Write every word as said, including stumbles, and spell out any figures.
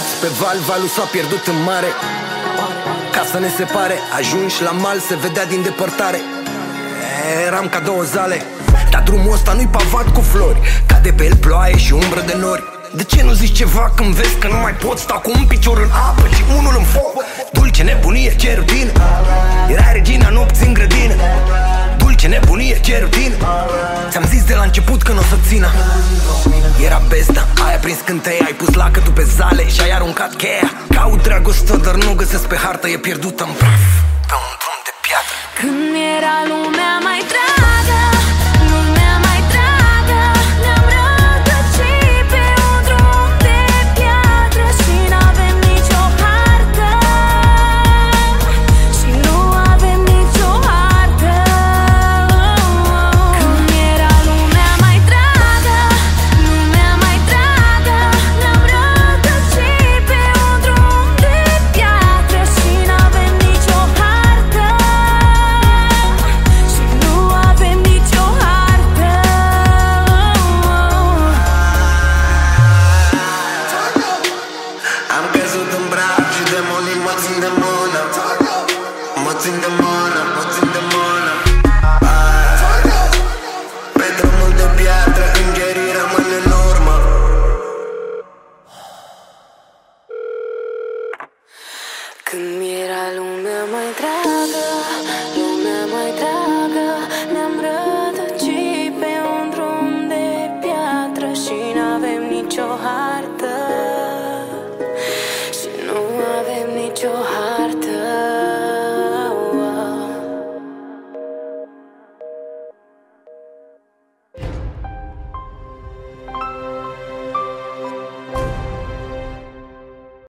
plecați pe val, valul s-a pierdut în mare. Ca să ne separe, ajungi la mal, se vedea din depărtare. Eram ca două zale, dar drumul ăsta nu-i pavat cu flori. Cade pe el ploaie și umbră de nori. De ce nu zici ceva când vezi că nu mai pot sta cu un picior în apă și unul în foc? Dulce nebunie, ce rutină. Era regina nopții în grădină. Dulce nebunie, ce rutină. Ți-am zis de la început că n-o să țină. Era bezda, ai aprins cânteia, ai pus lacătul pe zale și ai aruncat cheia. Caut dragostea, dar nu găsesc pe hartă, e pierdută în praf pe un drum de piatră. Când era lumea mai dragă,